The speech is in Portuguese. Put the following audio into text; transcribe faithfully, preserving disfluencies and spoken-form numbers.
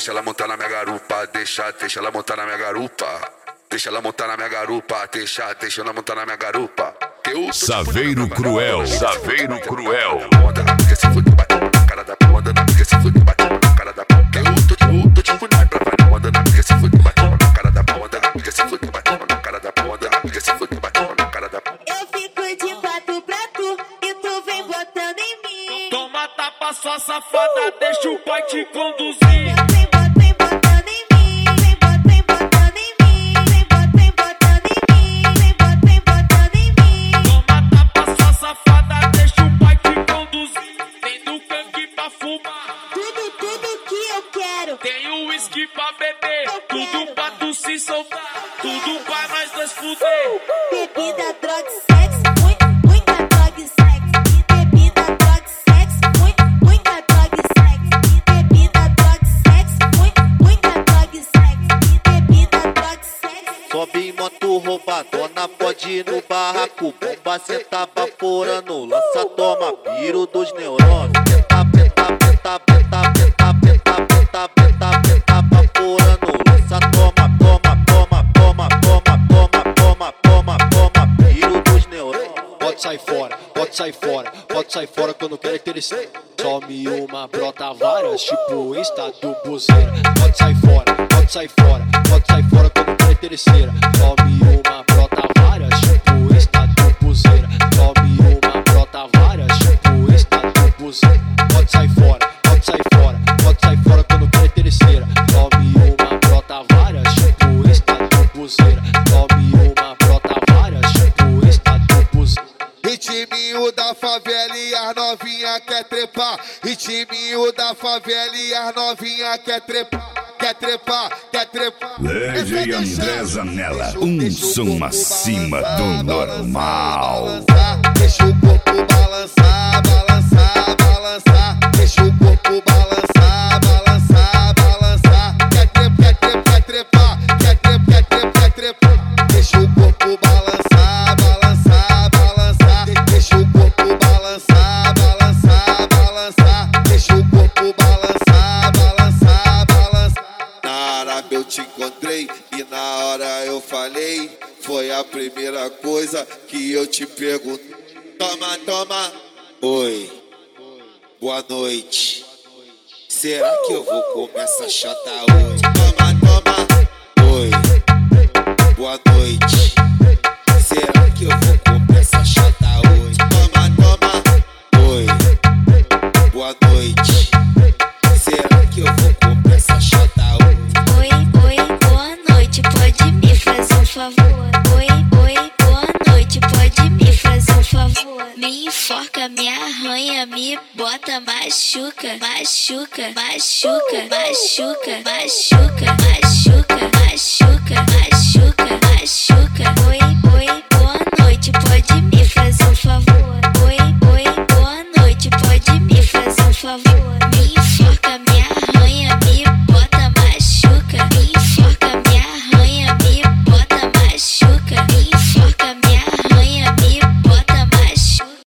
deixa ela montar na minha garupa, deixa, deixa ela montar na minha garupa. Deixa ela montar na minha garupa, deixa, deixa ela montar na minha garupa. Saveiro Cruel, Saveiro Cruel. Cara da porra, andando na pica, se foi que bateu na cara da porra. Eu tô de tô tipo na pra vai, não anda na pica, se foi que bateu na cara da porra, anda na pica, se foi que bateu na cara da porra, anda na pica, se foi que bateu na cara da porra. Eu fico de quatro pra tu e tu vem botando em mim. Toma tapa, sua safada, deixa o pai te conduzir. Vem botando, vem botando em mim. Vem botando, vem botando em mim. Vem botando, vem botando em mim. Vem botando, vem botando em mim. Toma tapa, sua safada, deixa o pai te conduzir. Vem do cangue pra fumar. Tudo, tudo que eu quero. Tem o uísque pra beber, tudo pra tu se soltar, tudo pra nós dois fuder. Bebida, droga e sexo, muita, muita droga e sexo. Bebida, droga e sexo, muita, muita droga e sexo. Bebida, droga e sexo, muita, muita droga e sexo. Bebida, droga e sexo. Sobe em moto roubadona, pode ir no barraco. Bomba cê tá vaporando, lança, toma, piro dos neurônios. Peta, peta, peta, peta, peta, peta, peta, peta, peta, vaporando, lança, toma, toma, toma, toma, toma, toma, toma, toma, toma, piro dos neurônios. Pode sair fora, pode sair fora, pode sair fora quando quer interessar. Some uma, brota várias, tipo Insta do buzeira. Pode sair fora, pode sair fora, pode sair fora quando quer interesseira. Some uma, brota várias, tipo Insta do buzeira. Some uma, brota várias, tipo Insta do buzeira. Pode sair fora, pode sair fora, pode sair fora quando quer interesseira. Some uma, brota várias, tipo Insta do buzeira. Some uma, brota várias, tipo Insta do buzeira. Ritminho da favela e as novinha quer trepar. Ritminho da favela e as novinha quer trepar. Quer trepar, quer trepar. D J André Zanella, um som acima do normal. Deixa o corpo balançar, balançar, balançar. Deixa o corpo balançar, balançar, balançar. Quer trepar, quer trepar, quer trepar, quer trepar, quer trepar. Deixa o corpo balançar, balançar, balançar. Deixa o corpo balançar, balançar, balançar. Deixa o corpo balançar, balançar, balançar. Na Arábia eu te encontrei e na hora eu falei. Foi a primeira coisa que eu te perguntei. Toma, toma. Oi. Boa noite. Será que eu vou comer essa chata hoje? Toma, toma. Oi. Boa noite. Será que eu vou comer essa chata hoje? Toma, toma. Oi. Boa noite. Será que eu vou comer essa chata hoje? Oi, oi, boa noite, pode me fazer um favor? Oi, oi, boa noite, pode me fazer um favor? Me enforca, me arranha, me bota, machuca, machuca, machuca, machuca, machuca, machuca, machuca, machuca.